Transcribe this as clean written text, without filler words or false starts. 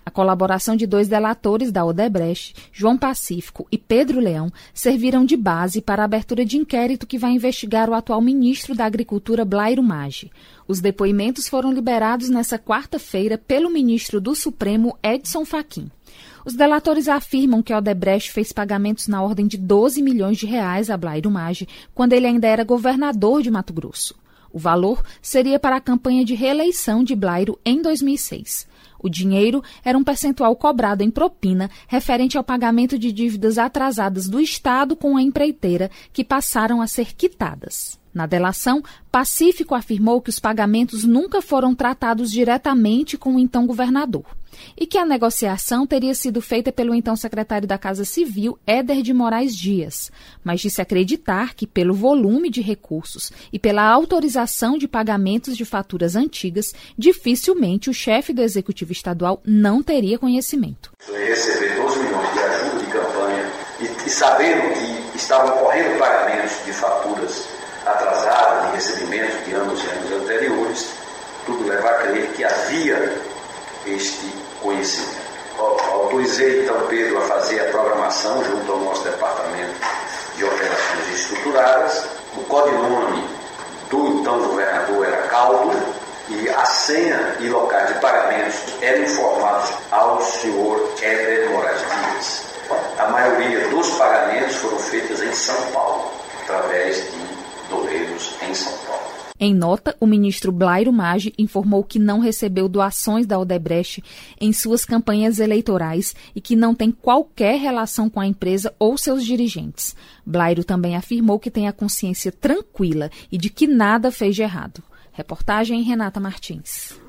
A colaboração de 2 delatores da Odebrecht, João Pacífico e Pedro Leão, serviram de base para a abertura de inquérito que vai investigar o atual ministro da Agricultura, Blairo Maggi. Os depoimentos foram liberados nesta quarta-feira pelo ministro do Supremo, Edson Fachin. Os delatores afirmam que a Odebrecht fez pagamentos na ordem de 12 milhões de reais a Blairo Maggi quando ele ainda era governador de Mato Grosso. O valor seria para a campanha de reeleição de Blairo em 2006. O dinheiro era um percentual cobrado em propina referente ao pagamento de dívidas atrasadas do Estado com a empreiteira, que passaram a ser quitadas. Na delação, Pacífico afirmou que os pagamentos nunca foram tratados diretamente com o então governador e que a negociação teria sido feita pelo então secretário da Casa Civil, Éder de Moraes Dias, mas disse acreditar que, pelo volume de recursos e pela autorização de pagamentos de faturas antigas, dificilmente o chefe do Executivo Estadual não teria conhecimento. Receber 12 milhões de ajuda de campanha e sabendo que estavam ocorrendo pagamentos de faturas atrasadas, de recebimentos de anos e anos anteriores, tudo leva a crer que havia este conhecimento. Autorizei então Pedro a fazer a programação junto ao nosso departamento de operações estruturadas. O codinome do então governador era Caldo e a senha e locais de pagamentos eram informados ao senhor Éder Moraes Dias. A maioria dos pagamentos foram feitos em São Paulo, através de Doureiros em São Paulo. Em nota, o ministro Blairo Maggi informou que não recebeu doações da Odebrecht em suas campanhas eleitorais e que não tem qualquer relação com a empresa ou seus dirigentes. Blairo também afirmou que tem a consciência tranquila e de que nada fez de errado. Reportagem Renata Martins.